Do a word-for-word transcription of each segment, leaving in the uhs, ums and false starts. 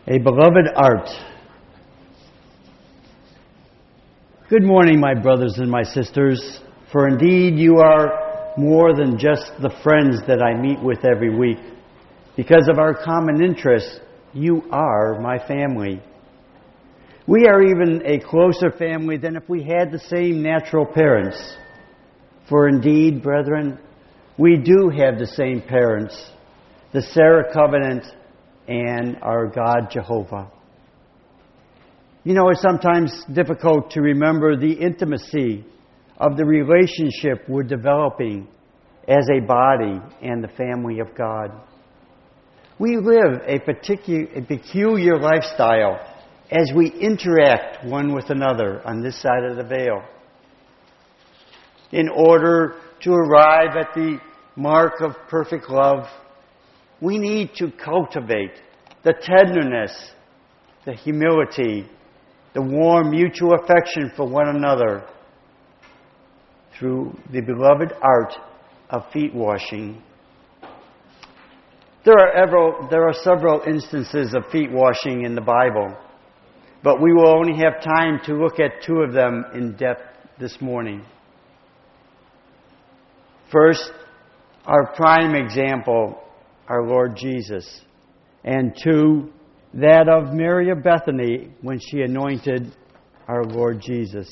A beloved art. Good morning, my brothers and my sisters, for indeed you are more than just the friends that I meet with every week. Because of our common interests, you are my family. We are even a closer family than if we had the same natural parents. For indeed, brethren, we do have the same parents, the Sarah covenant and our God Jehovah. You know, it's sometimes difficult to remember the intimacy of the relationship we're developing as a body and the family of God. We live a, particular, a peculiar lifestyle as we interact one with another on this side of the veil. In order to arrive at the mark of perfect love, we need to cultivate the tenderness, the humility, the warm mutual affection for one another through the beloved art of feet washing. There are, ever, there are several instances of feet washing in the Bible, but we will only have time to look at two of them in depth this morning. First, our prime example, our Lord Jesus, and two, that of Mary of Bethany when she anointed our Lord Jesus.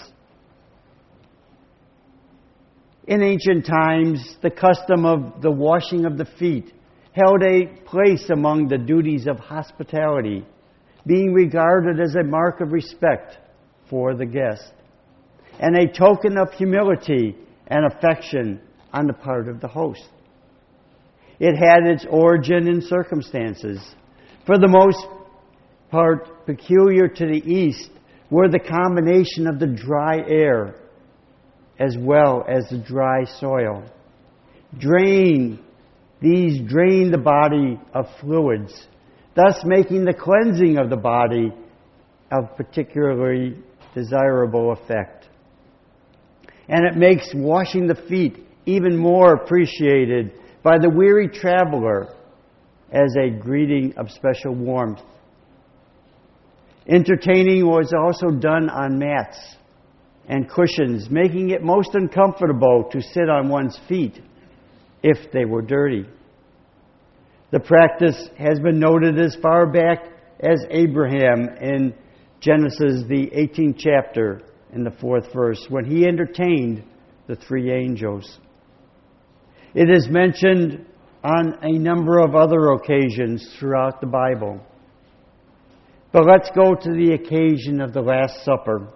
In ancient times, the custom of the washing of the feet held a place among the duties of hospitality, being regarded as a mark of respect for the guest, and a token of humility and affection on the part of the host. It had its origin in circumstances, for the most part peculiar to the East, were the combination of the dry air as well as the dry soil. Drain, these drain the body of fluids, thus making the cleansing of the body of particularly desirable effect. And it makes washing the feet even more appreciated by the weary traveler as a greeting of special warmth. Entertaining was also done on mats and cushions, making it most uncomfortable to sit on one's feet if they were dirty. The practice has been noted as far back as Abraham in Genesis, the eighteenth chapter, in the fourth verse, when he entertained the three angels. It is mentioned on a number of other occasions throughout the Bible. But let's go to the occasion of the Last Supper.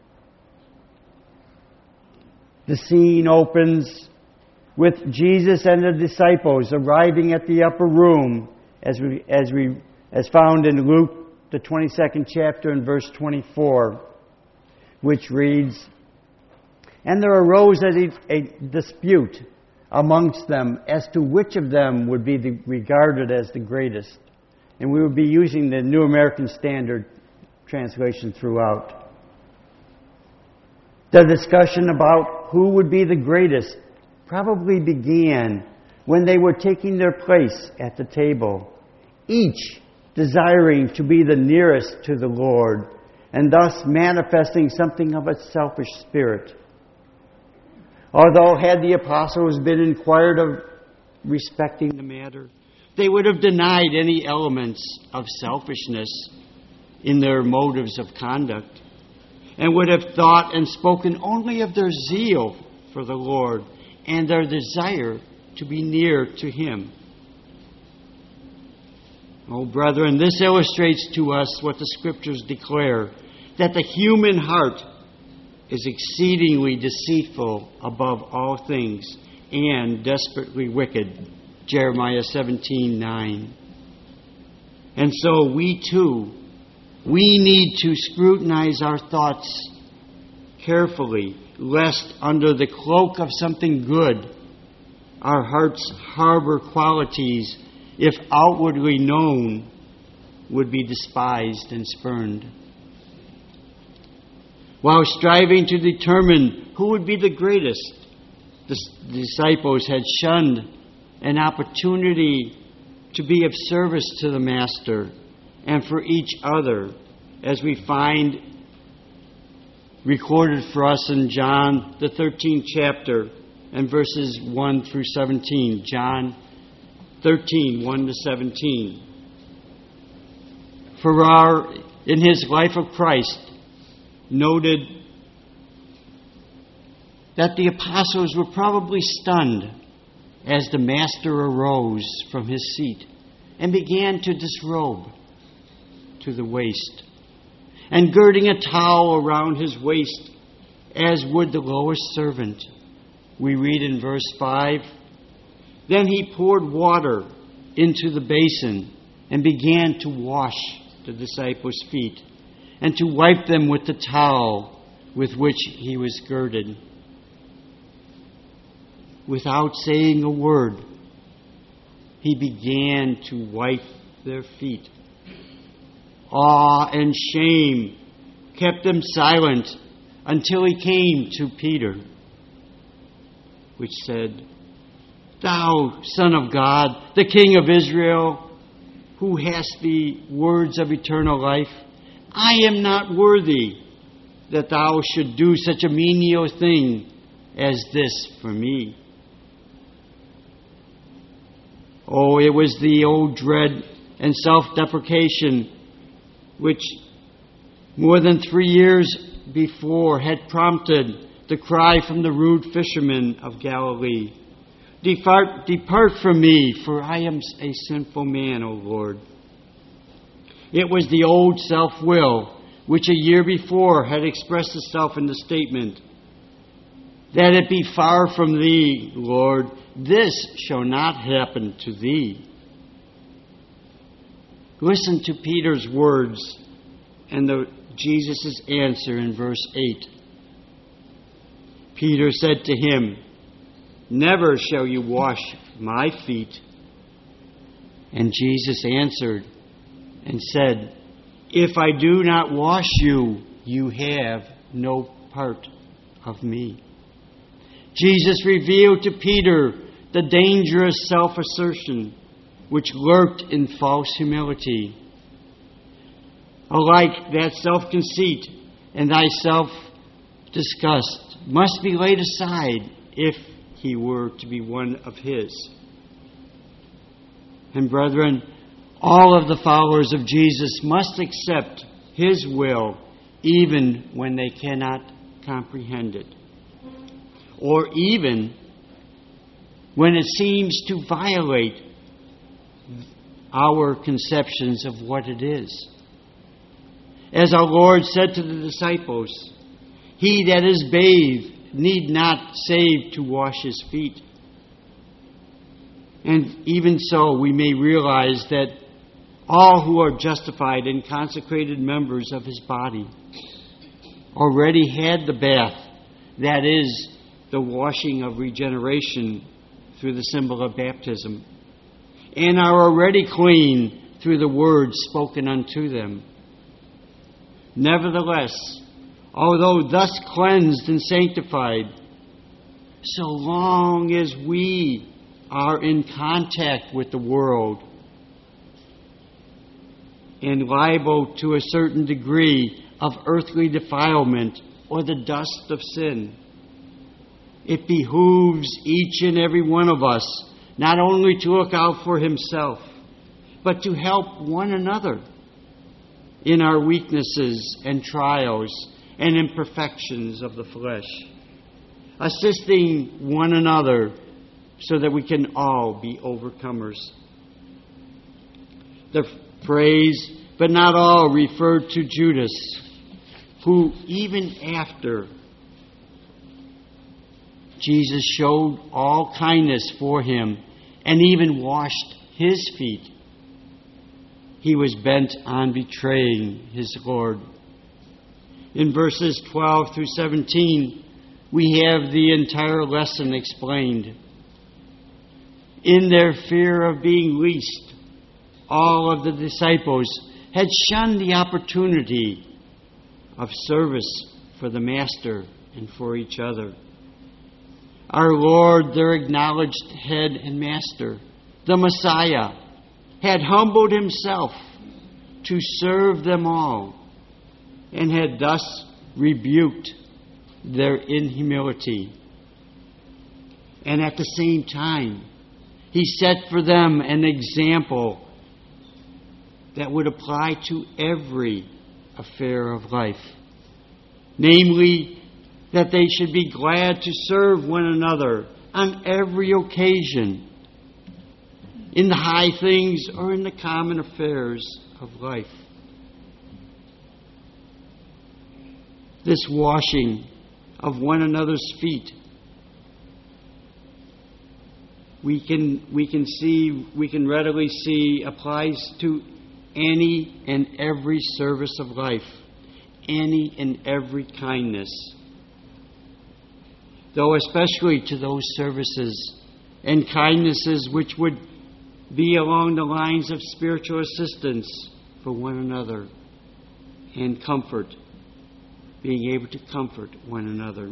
The scene opens with Jesus and the disciples arriving at the upper room, as we, as we, as found in Luke, the twenty-second chapter, and verse twenty-four, which reads, "And there arose a, a dispute amongst them as to which of them would be the, regarded as the greatest." And we will be using the New American Standard translation throughout. The discussion about who would be the greatest probably began when they were taking their place at the table, each desiring to be the nearest to the Lord, and thus manifesting something of a selfish spirit. Although had the apostles been inquired of respecting the matter, they would have denied any elements of selfishness in their motives of conduct, and would have thought and spoken only of their zeal for the Lord and their desire to be near to Him. Oh, brethren, this illustrates to us what the Scriptures declare, that the human heart is exceedingly deceitful above all things and desperately wicked. Jeremiah seventeen nine. And so we too, we need to scrutinize our thoughts carefully, lest under the cloak of something good, our hearts harbor qualities, if outwardly known, would be despised and spurned. While striving to determine who would be the greatest, the disciples had shunned an opportunity to be of service to the Master and for each other, as we find recorded for us in John, the thirteenth chapter, and verses one through seventeen. John thirteen, one to seventeen. For our, in his life of Christ, noted that the apostles were probably stunned as the Master arose from his seat and began to disrobe to the waist, and girding a towel around his waist, as would the lowest servant. We read in verse five, then he poured water into the basin and began to wash the disciples' feet and to wipe them with the towel with which he was girded. Without saying a word, he began to wipe their feet. Awe and shame kept them silent until he came to Peter, which said, Thou, Son of God, the King of Israel, who hast the words of eternal life, I am not worthy that thou should do such a menial thing as this for me. Oh, it was the old dread and self-deprecation which more than three years before had prompted the cry from the rude fishermen of Galilee, Depart, depart from me, for I am a sinful man, O Lord. It was the old self-will which a year before had expressed itself in the statement, That it be far from thee, Lord, this shall not happen to thee. Listen to Peter's words and the, Jesus' answer in verse eight. Peter said to him, Never shall you wash my feet. And Jesus answered and said, If I do not wash you, you have no part of me. Jesus revealed to Peter the dangerous self-assertion which lurked in false humility. Alike, that self-conceit and thy self-disgust must be laid aside if he were to be one of his. And brethren, all of the followers of Jesus must accept his will even when they cannot comprehend it, or even when it seems to violate our conceptions of what it is. As our Lord said to the disciples, He that is bathed need not save to wash his feet. And even so, we may realize that all who are justified and consecrated members of his body already had the bath, that is, the washing of regeneration through the symbol of baptism, and are already clean through the words spoken unto them. Nevertheless, although thus cleansed and sanctified, so long as we are in contact with the world and liable to a certain degree of earthly defilement or the dust of sin, it behooves each and every one of us not only to look out for himself, but to help one another in our weaknesses and trials and imperfections of the flesh, assisting one another so that we can all be overcomers. The phrase, but not all, referred to Judas, who even after Jesus showed all kindness for him and even washed his feet, he was bent on betraying his Lord. In verses twelve through seventeen, we have the entire lesson explained. In their fear of being least, all of the disciples had shunned the opportunity of service for the Master and for each other. Our Lord, their acknowledged head and Master, the Messiah, had humbled himself to serve them all, and had thus rebuked their inhumility. And at the same time, he set for them an example that would apply to every affair of life. Namely, that they should be glad to serve one another on every occasion, in the high things or in the common affairs of life. This washing of one another's feet, we can we can see we can readily see applies to any and every service of life, any and every kindness. Though especially to those services and kindnesses which would be along the lines of spiritual assistance for one another and comfort, being able to comfort one another.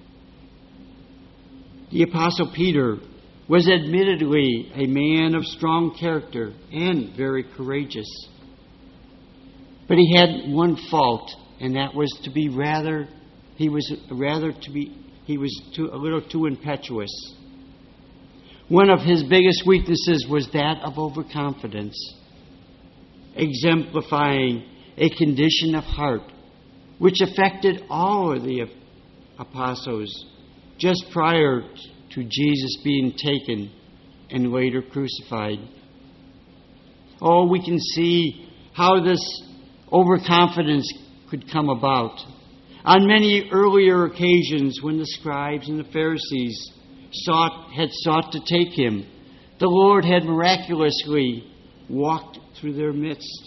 The Apostle Peter was admittedly a man of strong character and very courageous. But he had one fault, and that was to be rather, he was rather to be, he was too, a little too impetuous. One of his biggest weaknesses was that of overconfidence, exemplifying a condition of heart which affected all of the apostles just prior to Jesus being taken and later crucified. Oh, we can see how this overconfidence could come about. On many earlier occasions when the scribes and the Pharisees sought, had sought to take him, the Lord had miraculously walked through their midst.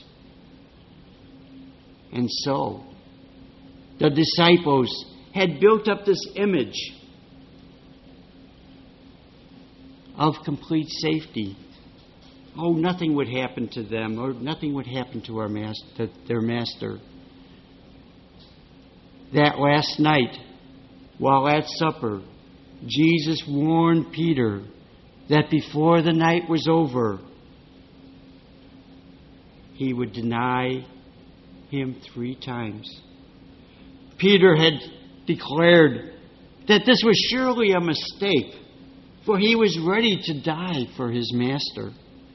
And so, the disciples had built up this image of complete safety. Oh, nothing would happen to them, or nothing would happen to our master, their master. That last night, while at supper, Jesus warned Peter that before the night was over, he would deny him three times. Peter had declared that this was surely a mistake, for he was ready to die for his master.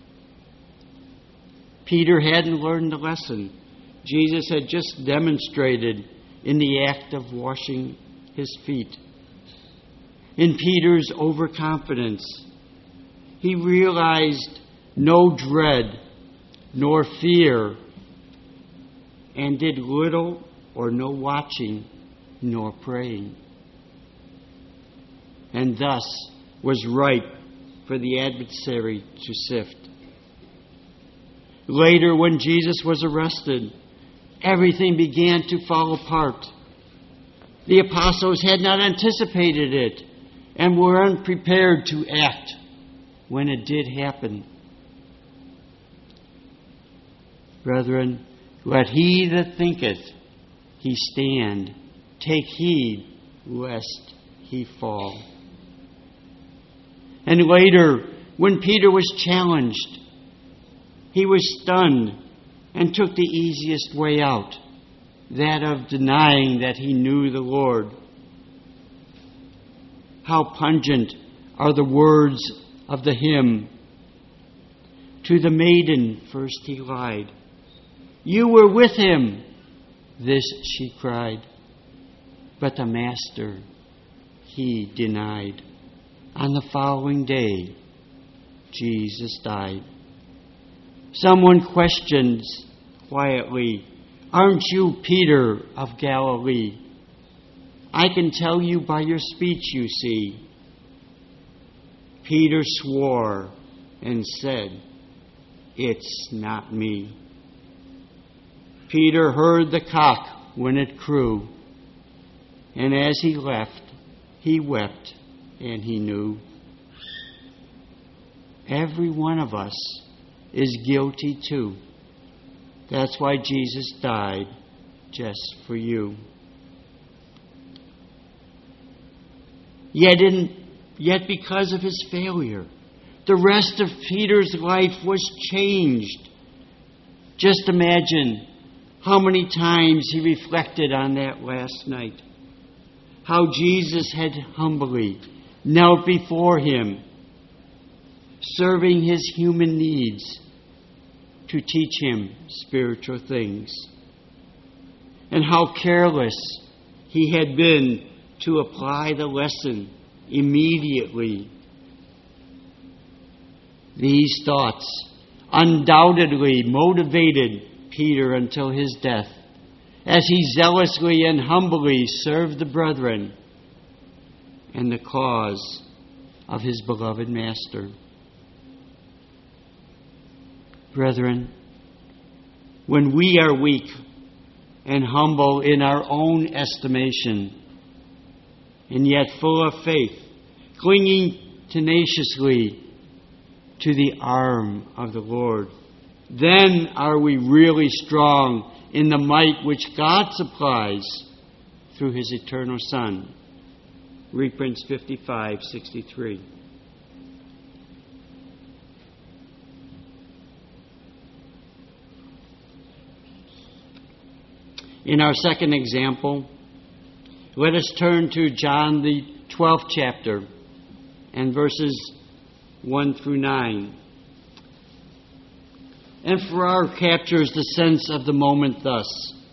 Peter hadn't learned the lesson Jesus had just demonstrated in the act of washing his feet. In Peter's overconfidence, he realized no dread nor fear, and did little or no watching nor praying, and thus was ripe for the adversary to sift. Later, when Jesus was arrested, everything began to fall apart. The apostles had not anticipated it and were unprepared to act when it did happen. Brethren, let he that thinketh he stand take heed lest he fall. And later, when Peter was challenged, he was stunned and took the easiest way out, that of denying that he knew the Lord. How pungent are the words of the hymn, "To the maiden first he lied. You were with him," this she cried. But the master he denied. On the following day, Jesus died. Someone questions quietly, "Aren't you Peter of Galilee?" "I can tell you by your speech, you see." Peter swore and said, "It's not me." Peter heard the cock when it crew, and as he left, he wept and he knew. Every one of us is guilty too. That's why Jesus died, just for you. Yet, in, yet because of his failure, the rest of Peter's life was changed. Just imagine how many times he reflected on that last night. How Jesus had humbly knelt before him, serving his human needs to teach him spiritual things. And how careless he had been to apply the lesson immediately. These thoughts undoubtedly motivated Peter until his death, as he zealously and humbly served the brethren and the cause of his beloved Master. Brethren, when we are weak and humble in our own estimation, and yet full of faith, clinging tenaciously to the arm of the Lord, then are we really strong in the might which God supplies through his eternal Son. Reprints fifty-five sixty-three. In our second example, let us turn to John the twelfth chapter and verses one through nine. And Farrar captures the sense of the moment thus.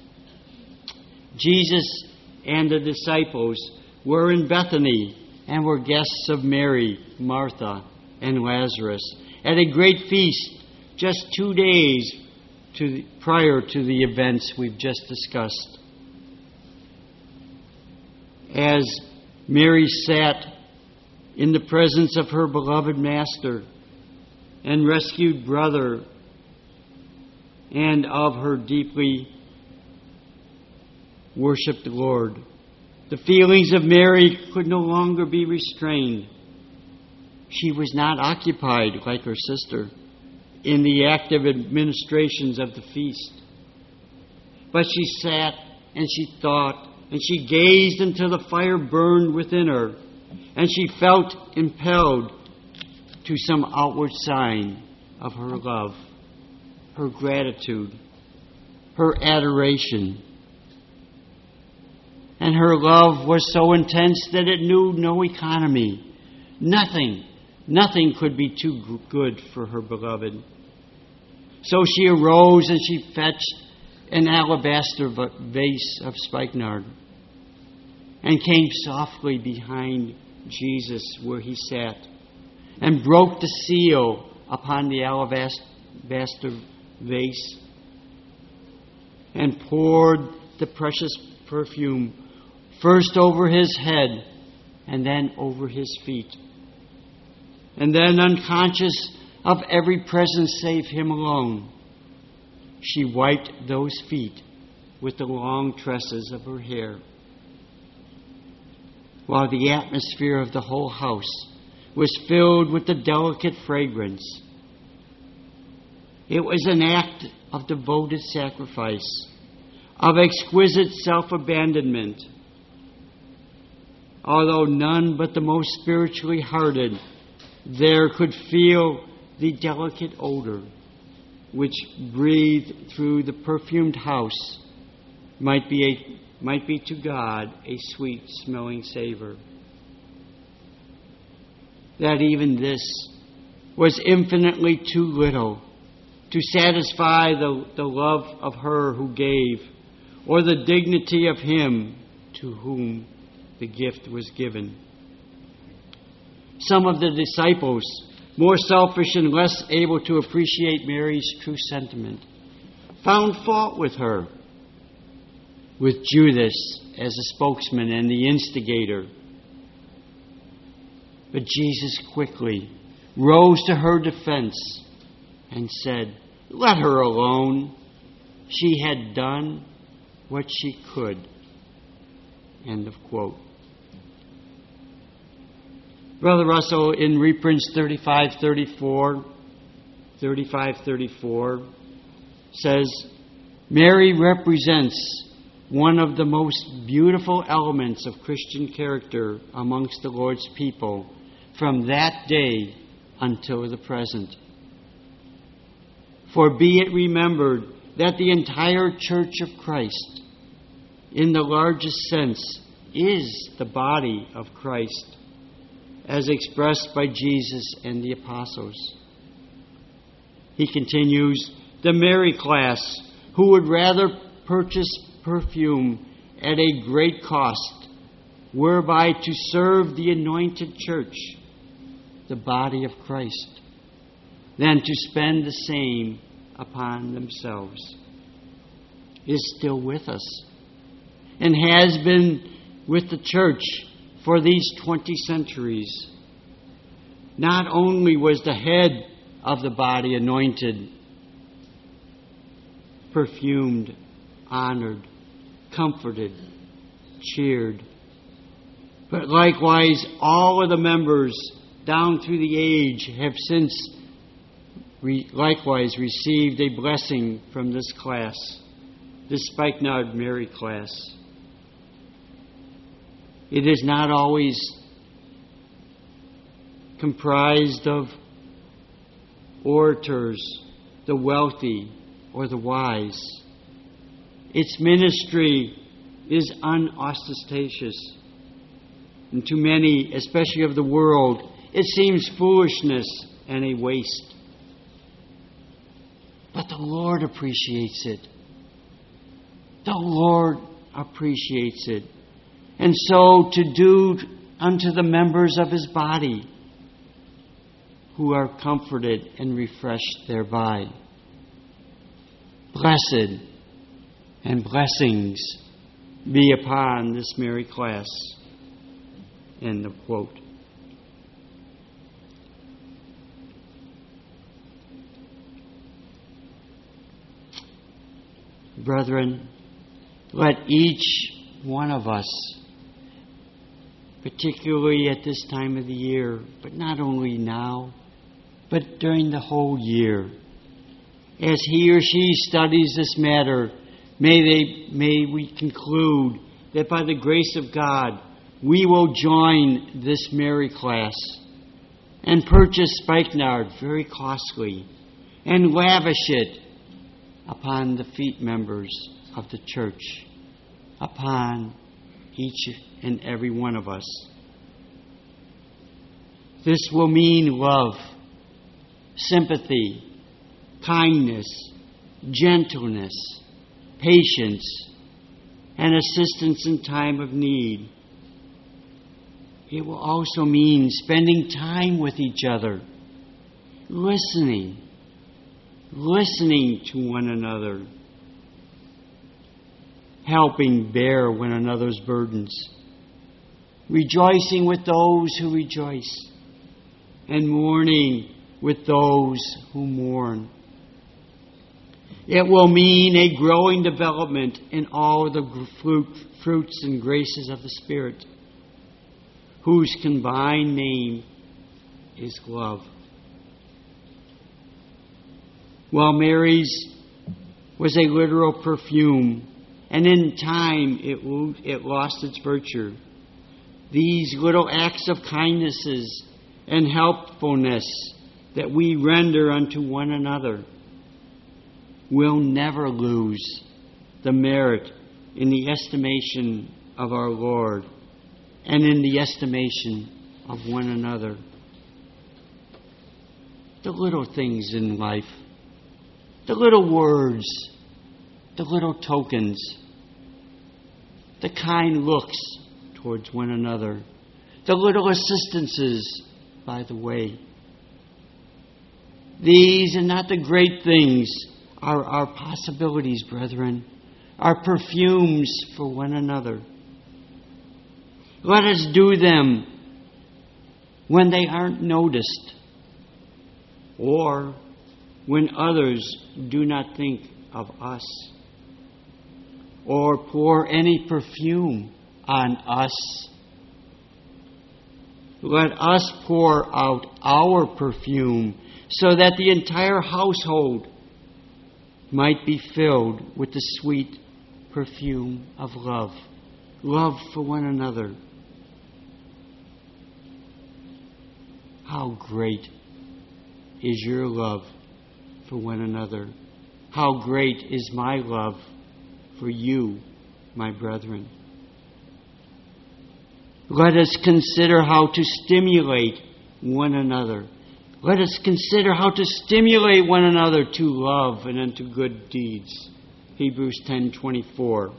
Jesus and the disciples were in Bethany and were guests of Mary, Martha, and Lazarus at a great feast just two days to, prior to the events we've just discussed. As Mary sat in the presence of her beloved Master and rescued brother and of her deeply worshipped Lord, the feelings of Mary could no longer be restrained. She was not occupied, like her sister, in the active administrations of the feast. But she sat and she thought and she gazed until the fire burned within her, and she felt impelled to some outward sign of her love, her gratitude, her adoration. And her love was so intense that it knew no economy. Nothing, nothing could be too good for her beloved. So she arose and she fetched an alabaster vase of spikenard and came softly behind Jesus where he sat and broke the seal upon the alabaster vase and poured the precious perfume first over his head and then over his feet. And then, unconscious of every presence save him alone, she wiped those feet with the long tresses of her hair, while the atmosphere of the whole house was filled with the delicate fragrance. It was an act of devoted sacrifice, of exquisite self-abandonment, although none but the most spiritually hearted there could feel the delicate odor which breathed through the perfumed house might be a, might be to God a sweet-smelling savor. That even this was infinitely too little to satisfy the, the love of her who gave, or the dignity of him to whom the gift was given. Some of the disciples, more selfish and less able to appreciate Mary's true sentiment, found fault with her, with Judas as a spokesman and the instigator. But Jesus quickly rose to her defense and said, "Let her alone. She had done what she could." End of quote. Brother Russell, in reprints thirty-five thirty-four, thirty-five thirty-four, says, Mary represents one of the most beautiful elements of Christian character amongst the Lord's people from that day until the present. For be it remembered that the entire Church of Christ, in the largest sense, is the body of Christ, as expressed by Jesus and the apostles. He continues, the merry class, who would rather purchase perfume at a great cost, whereby to serve the anointed church, the body of Christ, than to spend the same upon themselves, is still with us and has been with the church for these twenty centuries. Not only was the head of the body anointed, perfumed, honored, comforted, cheered, but likewise all of the members down through the age have since re- likewise received a blessing from this class, this Spikenard Mary class. It is not always comprised of orators, the wealthy, or the wise. Its ministry is unostentatious. And to many, especially of the world, it seems foolishness and a waste. But the Lord appreciates it. The Lord appreciates it. And so to do unto the members of His body, who are comforted and refreshed thereby. Blessed and blessings be upon this merry class. End of quote. Brethren, let each one of us, particularly at this time of the year, but not only now, but during the whole year, as he or she studies this matter, may they, may we conclude that by the grace of God, we will join this merry class and purchase spikenard very costly and lavish it upon the feet members of the church, upon each and every one of us. This will mean love, sympathy, kindness, gentleness, patience, and assistance in time of need. It will also mean spending time with each other, listening, listening to one another, helping bear one another's burdens, rejoicing with those who rejoice, and mourning with those who mourn. It will mean a growing development in all the fruit, fruits and graces of the Spirit, whose combined name is love. While Mary's was a literal perfume, and in time it, it lost its virtue, these little acts of kindnesses and helpfulness that we render unto one another will never lose the merit in the estimation of our Lord and in the estimation of one another. The little things in life, the little words, the little tokens, the kind looks towards one another, the little assistances by the way. These and not the great things are our possibilities, brethren, our perfumes for one another. Let us do them when they aren't noticed or when others do not think of us or pour any perfume on us. Let us pour out our perfume so that the entire household might be filled with the sweet perfume of love. Love for one another. How great is your love for one another. How great is my love for you, my brethren. Let us consider how to stimulate one another. Let us consider how to stimulate one another to love and unto good deeds. Hebrews ten twenty-four.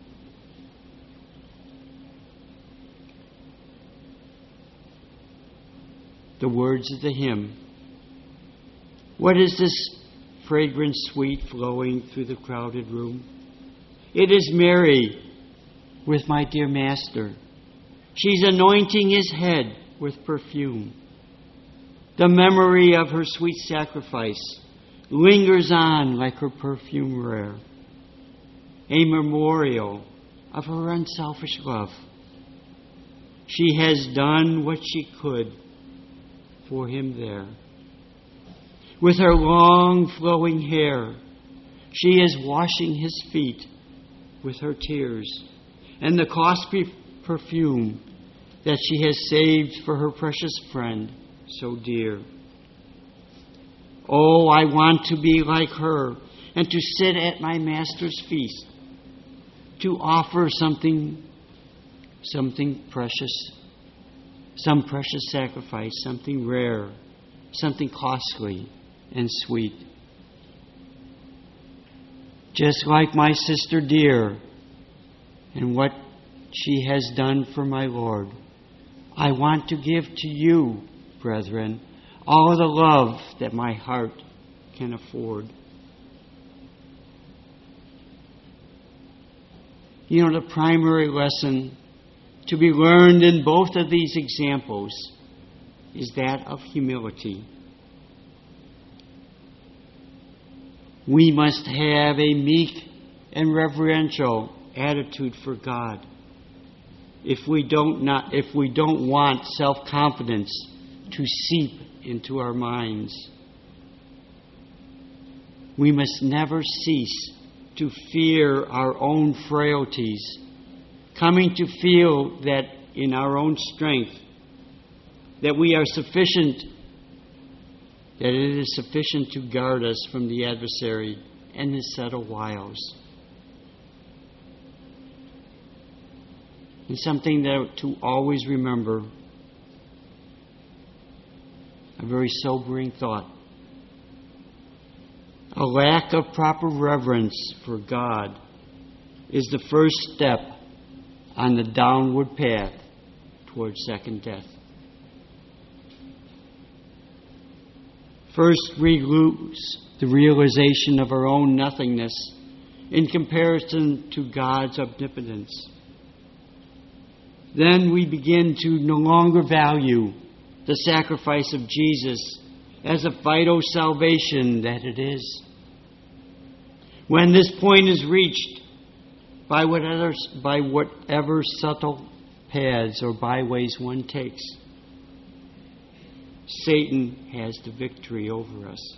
The words of the hymn. What is this fragrant sweet flowing through the crowded room? It is Mary with my dear Master. She's anointing his head with perfume. The memory of her sweet sacrifice lingers on like her perfume rare, a memorial of her unselfish love. She has done what she could for him there. With her long flowing hair, she is washing his feet with her tears and the costly perfume that she has saved for her precious friend so dear. Oh, I want to be like her and to sit at my Master's feast, to offer something, something precious, some precious sacrifice, something rare, something costly and sweet. Just like my sister dear and what she has done for my Lord, I want to give to you, brethren, all the love that my heart can afford. You know, the primary lesson to be learned in both of these examples is that of humility. We must have a meek and reverential attitude for God if we don't not if we don't want self-confidence to seep into our minds. We must never cease to fear our own frailties, coming to feel that in our own strength that we are sufficient, that it is sufficient to guard us from the adversary and his subtle wiles. And something that to always remember, a very sobering thought. A lack of proper reverence for God is the first step on the downward path towards second death. First, we lose the realization of our own nothingness in comparison to God's omnipotence. Then we begin to no longer value the sacrifice of Jesus as a vital salvation that it is. When this point is reached, by whatever, by whatever subtle paths or byways one takes, Satan has the victory over us.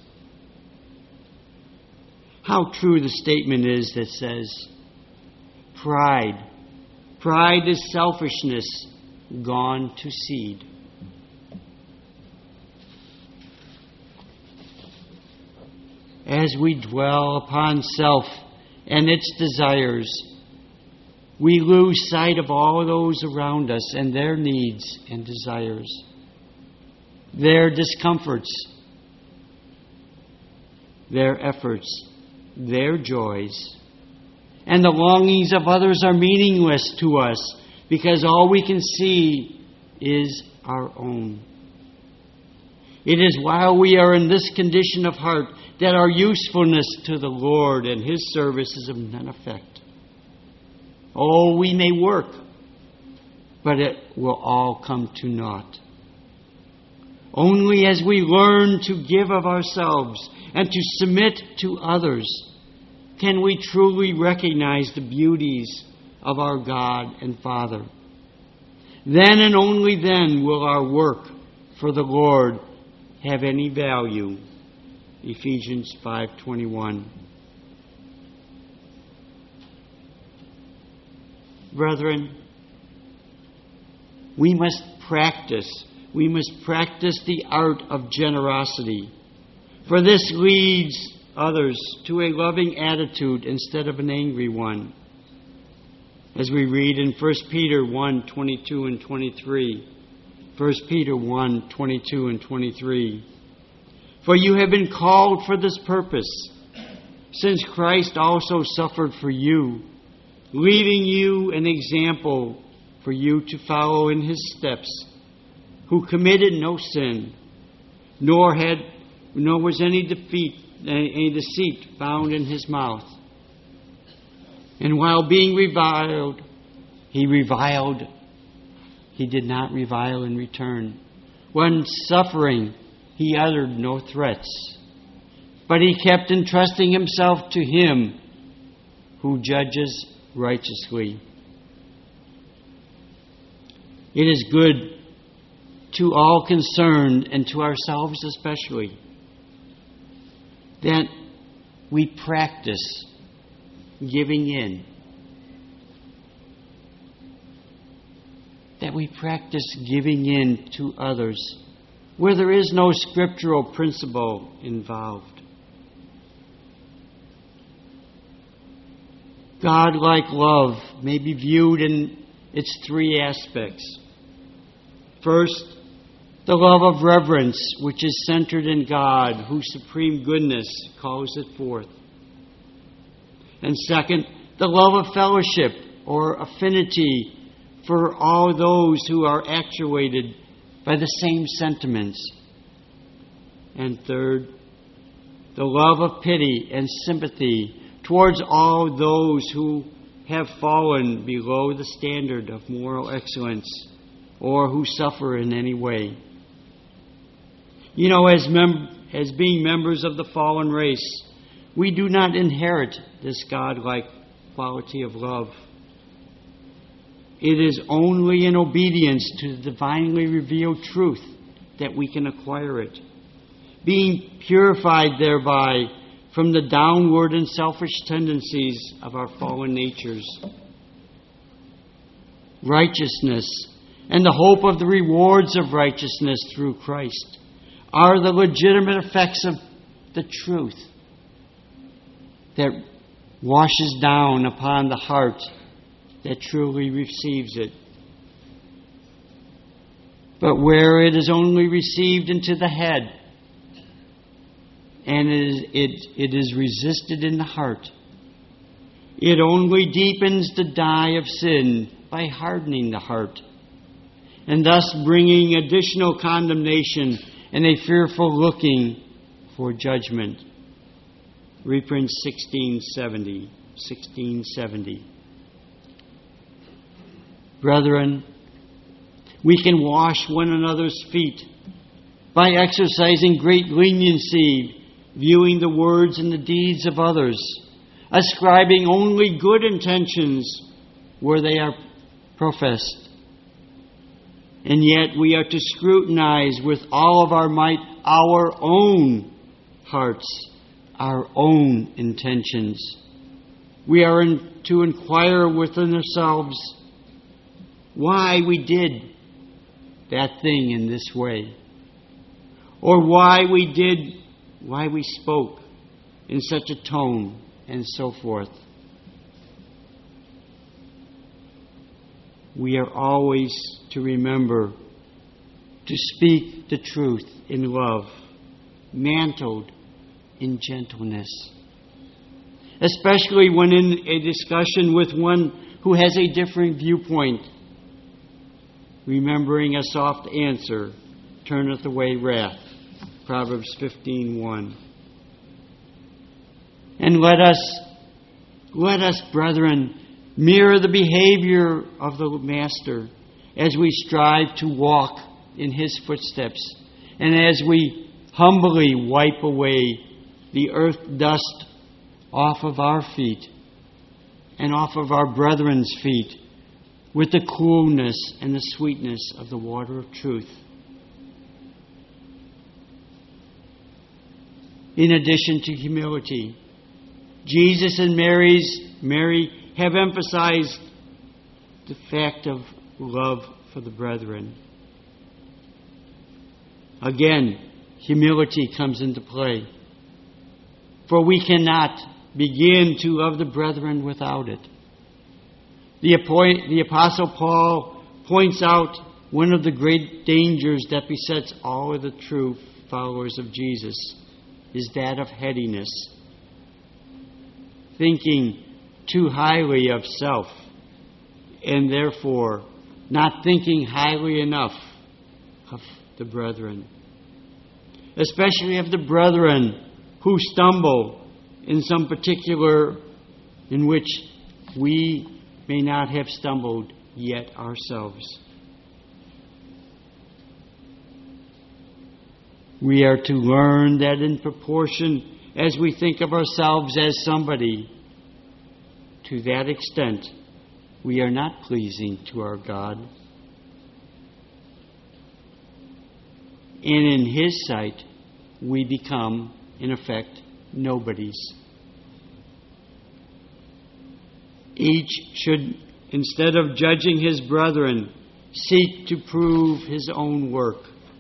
How true the statement is that says, pride, pride is selfishness gone to seed. As we dwell upon self and its desires, we lose sight of all those around us and their needs and desires, their discomforts, their efforts, their joys. And the longings of others are meaningless to us because all we can see is our own. It is while we are in this condition of heart that our usefulness to the Lord and His service is of none effect. Oh, we may work, but it will all come to naught. Only as we learn to give of ourselves and to submit to others can we truly recognize the beauties of our God and Father. Then and only then will our work for the Lord have any value. Ephesians five twenty-one. Brethren, we must practice, we must practice the art of generosity, For this leads others to a loving attitude instead of an angry one. As we read in First Peter one, twenty-two and twenty-three. First Peter one, twenty-two and twenty-three. For you have been called for this purpose, since Christ also suffered for you, leaving you an example for you to follow in his steps, who committed no sin, nor had nor was any defeat, any deceit found in his mouth. And while being reviled, he reviled. He did not revile in return. When suffering, he uttered no threats, but he kept entrusting himself to him who judges righteously. It is good to all concerned, and to ourselves especially, that we practice giving in. That we practice giving in to others where there is no scriptural principle involved. God-like love may be viewed in its three aspects. First, the love of reverence, which is centered in God, whose supreme goodness calls it forth. And second, the love of fellowship or affinity for all those who are actuated by the same sentiments. And third, the love of pity and sympathy towards all those who have fallen below the standard of moral excellence or who suffer in any way. You know, as, mem- as being members of the fallen race, we do not inherit this God-like quality of love. It is only in obedience to the divinely revealed truth that we can acquire it, being purified thereby from the downward and selfish tendencies of our fallen natures. Righteousness and the hope of the rewards of righteousness through Christ are the legitimate effects of the truth that washes down upon the heart that truly receives it. But where it is only received into the head and it is, it, it is resisted in the heart, it only deepens the dye of sin by hardening the heart, and thus bringing additional condemnation and a fearful looking for judgment. Reprint sixteen seventy. sixteen seventy. Brethren, we can wash one another's feet by exercising great leniency, viewing the words and the deeds of others, ascribing only good intentions where they are professed. And yet we are to scrutinize with all of our might our own hearts, our own intentions. We are in, to inquire within ourselves why we did that thing in this way, or why we did, why we spoke in such a tone, and so forth. We are always to remember to speak the truth in love, mantled in gentleness, especially when in a discussion with one who has a different viewpoint. Remembering a soft answer turneth away wrath. Proverbs fifteen one. And let us, let us, brethren, mirror the behavior of the Master as we strive to walk in his footsteps, and as we humbly wipe away the earth dust off of our feet and off of our brethren's feet with the coolness and the sweetness of the water of truth. In addition to humility, Jesus and Mary's Mary have emphasized the fact of love for the brethren. Again, humility comes into play. For we cannot begin to love the brethren without it. The, appoint, the Apostle Paul points out one of the great dangers that besets all of the true followers of Jesus is that of headiness, thinking too highly of self, and therefore not thinking highly enough of the brethren, especially of the brethren who stumble in some particular in which we may not have stumbled yet ourselves. We are to learn that in proportion as we think of ourselves as somebody, to that extent, we are not pleasing to our God. And in His sight, we become, in effect, nobodies. Each should, instead of judging his brethren, seek to prove his own work.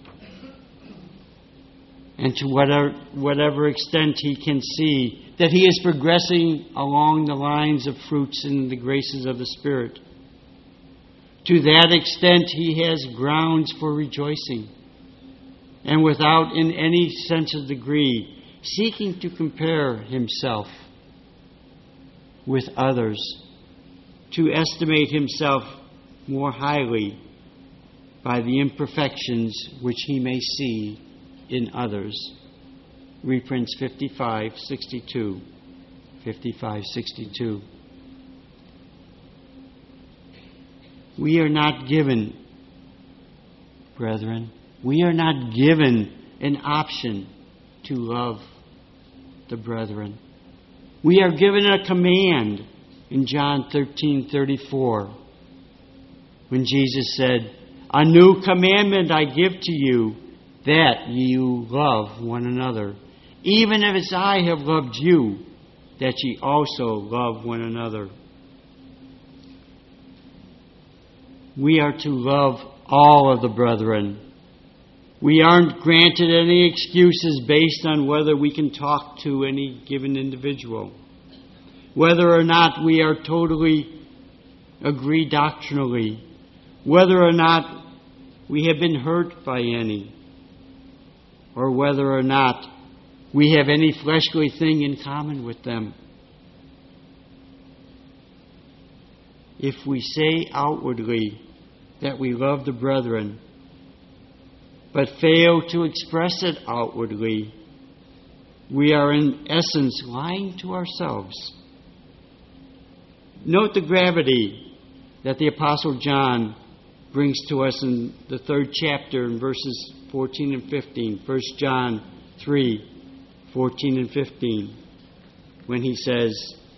And to whatever, whatever extent he can see that he is progressing along the lines of fruits and the graces of the Spirit, to that extent he has grounds for rejoicing. And without, in any sense of degree, seeking to compare himself with others, to estimate himself more highly by the imperfections which he may see in others. Reprints fifty-five sixty-two. fifty-five sixty-two. We are not given, brethren, we are not given an option to love the brethren. We are given a command in John thirteen thirty-four, when Jesus said, "A new commandment I give to you, that you love one another, even as I have loved you, that ye also love one another." We are to love all of the brethren. We aren't granted any excuses based on whether we can talk to any given individual, whether or not we are totally agree doctrinally, whether or not we have been hurt by any, or whether or not we have any fleshly thing in common with them. If we say outwardly that we love the brethren, but fail to express it outwardly, we are in essence lying to ourselves. Note the gravity that the Apostle John brings to us in the third chapter in verses fourteen and fifteen. First John three, fourteen and fifteen. When he says,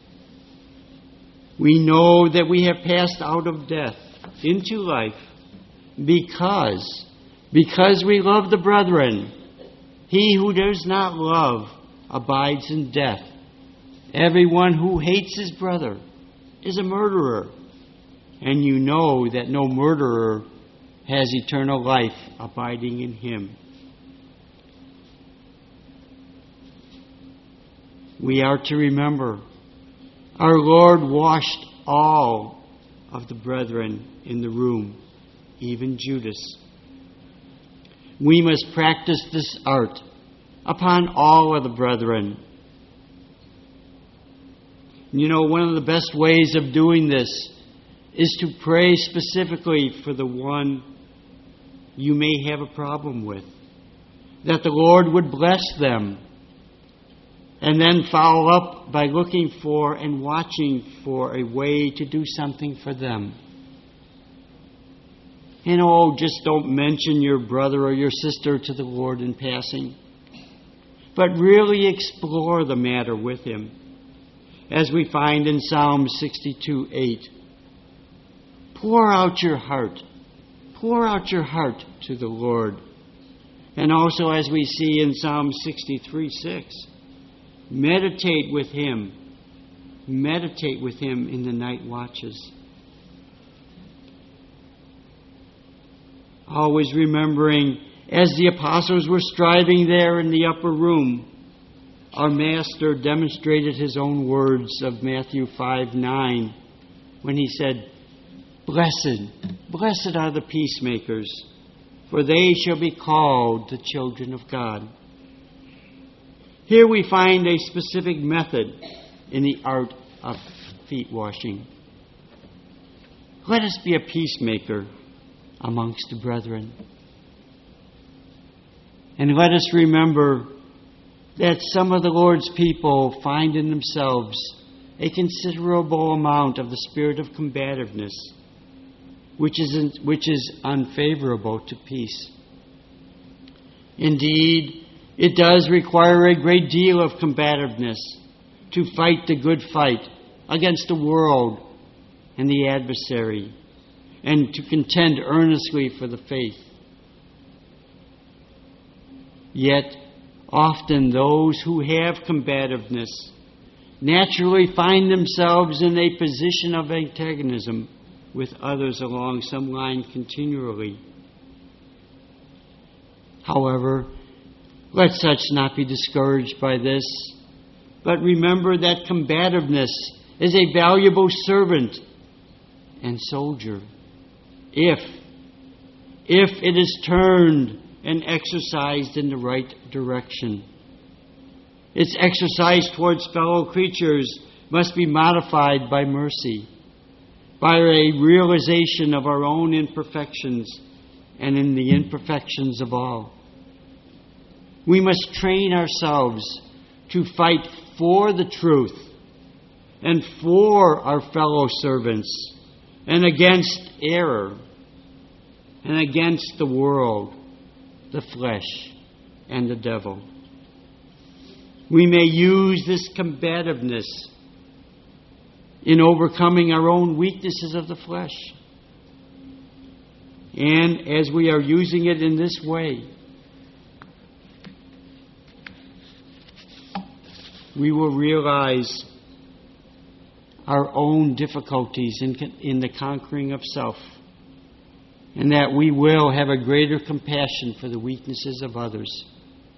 "We know that we have passed out of death into life because, because we love the brethren. He who does not love abides in death. Everyone who hates his brother is a murderer. And you know that no murderer has eternal life abiding in him." We are to remember our Lord washed all of the brethren in the room, even Judas. We must practice this art upon all of the brethren. You know, one of the best ways of doing this is to pray specifically for the one you may have a problem with, that the Lord would bless them, and then follow up by looking for and watching for a way to do something for them. And oh, just don't mention your brother or your sister to the Lord in passing, but really explore the matter with Him, as we find in Psalm sixty-two eight. Pour out your heart. Pour out your heart to the Lord. And also, as we see in Psalm sixty-three six, meditate with Him. Meditate with Him in the night watches. Always remembering As the apostles were striving there in the upper room, our Master demonstrated his own words of Matthew five nine when he said, "Blessed, blessed are the peacemakers, for they shall be called the children of God." Here we find a specific method in the art of feet washing. Let us be a peacemaker amongst the brethren. And let us remember that some of the Lord's people find in themselves a considerable amount of the spirit of combativeness, which is, which is unfavorable to peace. Indeed, it does require a great deal of combativeness to fight the good fight against the world and the adversary, and to contend earnestly for the faith. Yet, often those who have combativeness naturally find themselves in a position of antagonism with others along some line continually. However, let such not be discouraged by this, but remember that combativeness is a valuable servant and soldier if, if it is turned and exercised in the right direction. Its exercise towards fellow creatures must be modified by mercy, by a realization of our own imperfections and in the imperfections of all. We must train ourselves to fight for the truth and for our fellow servants and against error and against the world, the flesh, and the devil. We may use this combativeness in overcoming our own weaknesses of the flesh. And as we are using it in this way, we will realize our own difficulties in, in the conquering of self, and that we will have a greater compassion for the weaknesses of others.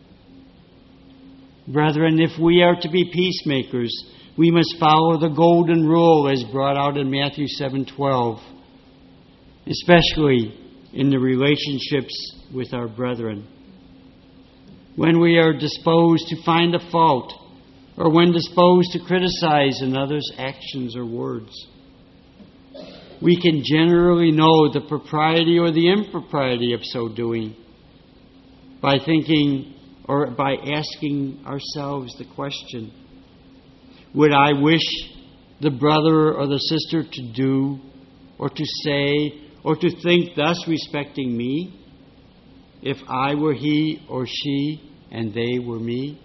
Brethren, if we are to be peacemakers, we must follow the golden rule as brought out in Matthew seven twelve, especially in the relationships with our brethren. When we are disposed to find a fault, or when disposed to criticize another's actions or words, we can generally know the propriety or the impropriety of so doing by thinking or by asking ourselves the question, would I wish the brother or the sister to do or to say or to think thus respecting me if I were he or she and they were me?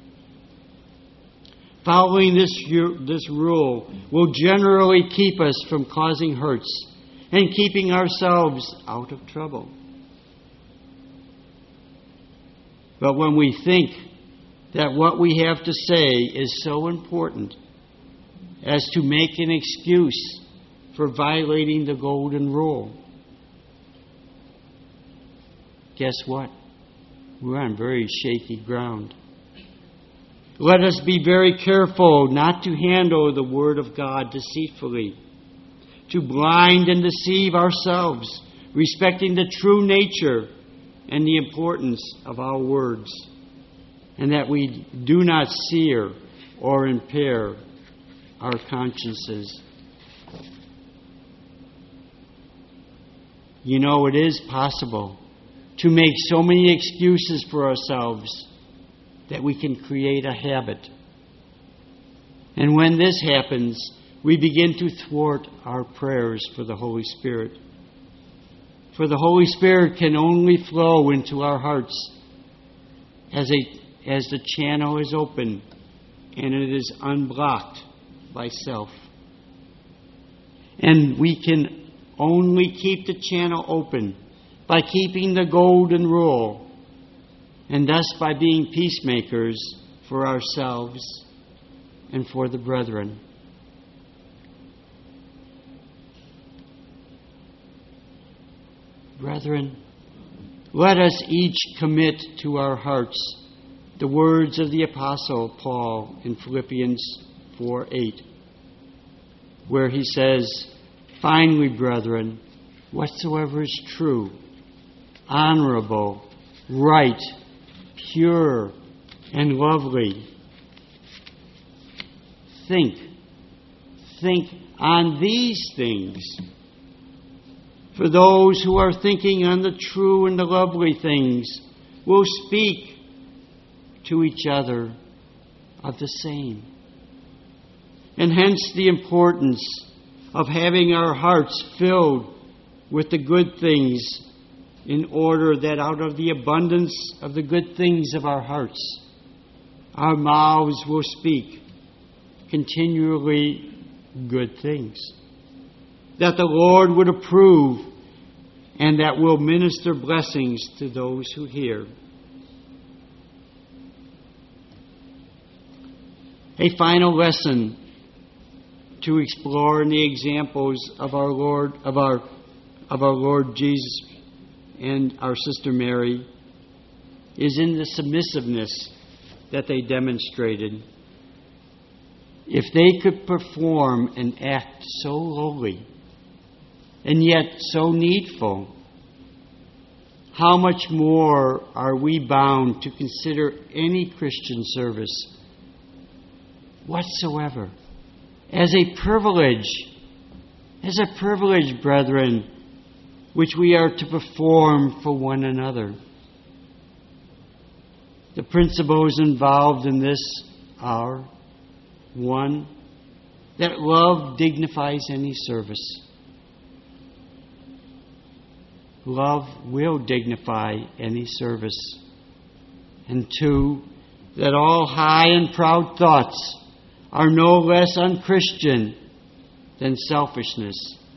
Following this, this rule will generally keep us from causing hurts and keeping ourselves out of trouble. But when we think that what we have to say is so important as to make an excuse for violating the golden rule, guess what? We're on very shaky ground. Let us be very careful not to handle the Word of God deceitfully, to blind and deceive ourselves, respecting the true nature and the importance of our words, and that we do not sear or impair our consciences. You know, it is possible to make so many excuses for ourselves that we can create a habit. And when this happens, we begin to thwart our prayers for the Holy Spirit. For the Holy Spirit can only flow into our hearts as, a, as the channel is open and it is unblocked by self. And we can only keep the channel open by keeping the golden rule, and thus by being peacemakers for ourselves and for the brethren. Brethren, Let us each commit to our hearts the words of the Apostle Paul in Philippians four eight, where he says, "Finally, brethren, whatsoever is true, honorable, right, pure, and lovely, think, think on these things." For those who are thinking on the true and the lovely things will speak to each other of the same. And hence the importance of having our hearts filled with the good things, in order that out of the abundance of the good things of our hearts, our mouths will speak continually good things, that the Lord would approve and that will minister blessings to those who hear. A final lesson to explore in the examples of our Lord, of our, of our Lord Jesus and our Sister Mary, is in the submissiveness that they demonstrated. If they could perform an act so lowly and yet so needful, how much more are we bound to consider any Christian service whatsoever as a privilege, as a privilege, brethren, which we are to perform for one another. The principles involved in this are, one, that love dignifies any service. Love will dignify any service. And two, that all high and proud thoughts are no less unchristian than selfishness.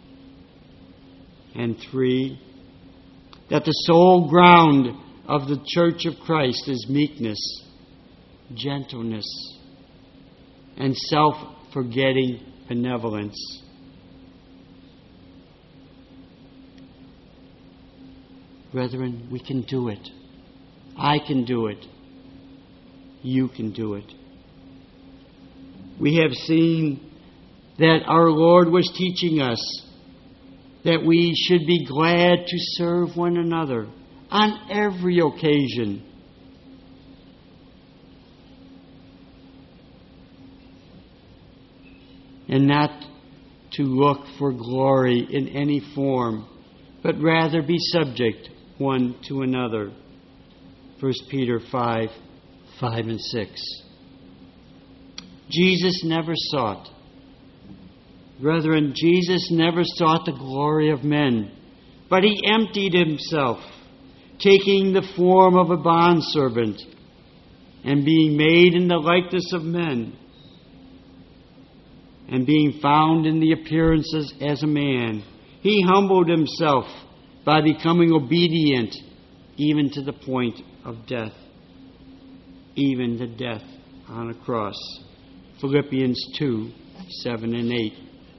And three, that the sole ground of the Church of Christ is meekness, gentleness, and self-forgetting benevolence. Brethren, we can do it. I can do it. You can do it. We have seen that our Lord was teaching us that we should be glad to serve one another on every occasion. And not to look for glory in any form, but rather be subject one to another. First Peter five, five and six. Jesus never sought, brethren, Jesus never sought the glory of men, but he emptied himself, taking the form of a bondservant, and being made in the likeness of men, and being found in the appearances as a man, he humbled himself by becoming obedient even to the point of death, even the death on a cross. Philippians two, seven and eight.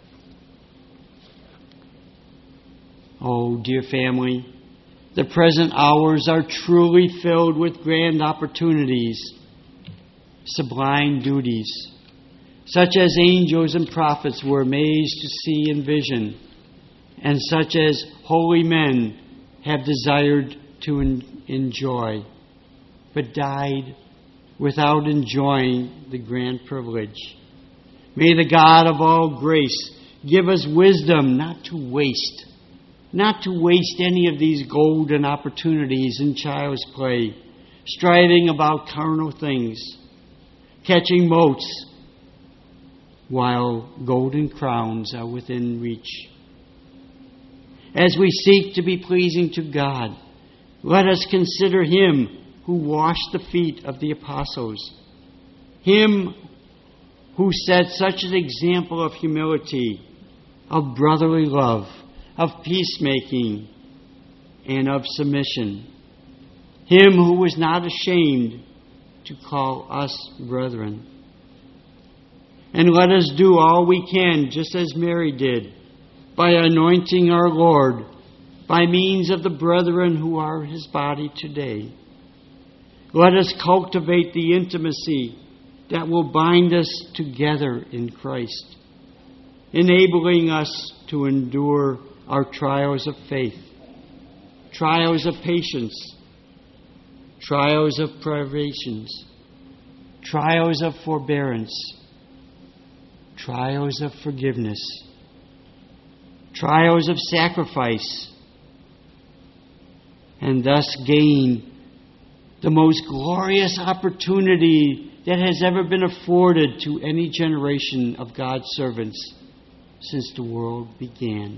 Oh, dear family, the present hours are truly filled with grand opportunities, sublime duties, such as angels and prophets were amazed to see in vision, and such as holy men have desired to en- enjoy, but died without enjoying the grand privilege. May the God of all grace give us wisdom not to waste, not to waste any of these golden opportunities in child's play, striving about carnal things, catching motes while golden crowns are within reach. As we seek to be pleasing to God, let us consider Him who washed the feet of the apostles, Him who set such an example of humility, of brotherly love, of peacemaking, and of submission, Him who was not ashamed to call us brethren. And let us do all we can, just as Mary did, by anointing our Lord by means of the brethren who are His body today. Let us cultivate the intimacy that will bind us together in Christ, enabling us to endure our trials of faith, trials of patience, trials of privations, trials of forbearance, trials of forgiveness, trials of sacrifice, and thus gain the most glorious opportunity that has ever been afforded to any generation of God's servants since the world began.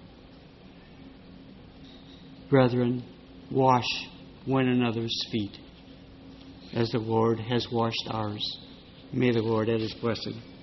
Brethren, wash one another's feet as the Lord has washed ours. May the Lord add His blessing.